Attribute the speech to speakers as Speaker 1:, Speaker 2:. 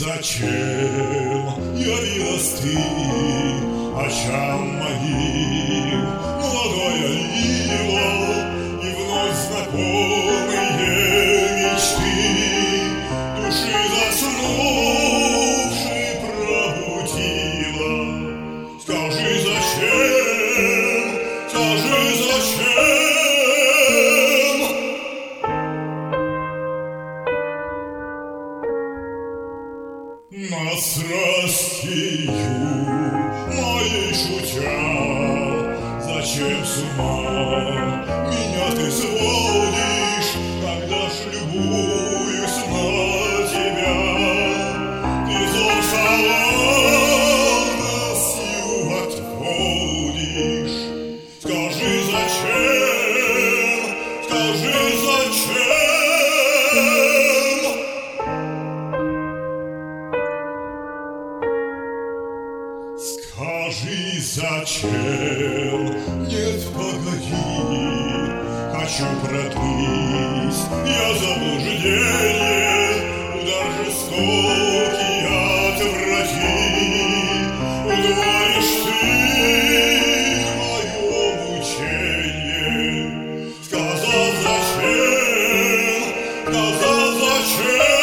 Speaker 1: зачем явилась ты очам моим, молодая лила, и вновь знакомые мечты души заснувшей пробудила. Скажи, зачем, скажи, зачем? На страстью моей шутя, зачем с ума меня ты сводишь, когда ж любуюсь на тебя? Ты зов шалостью отводишь. Скажи, зачем, скажи, зачем? Скажи, зачем? Нет, погоди, хочу продлить я заблуждение, удар жестокий отврати. Удвоишь ты мое мучение. Сказал, зачем? Сказал, зачем?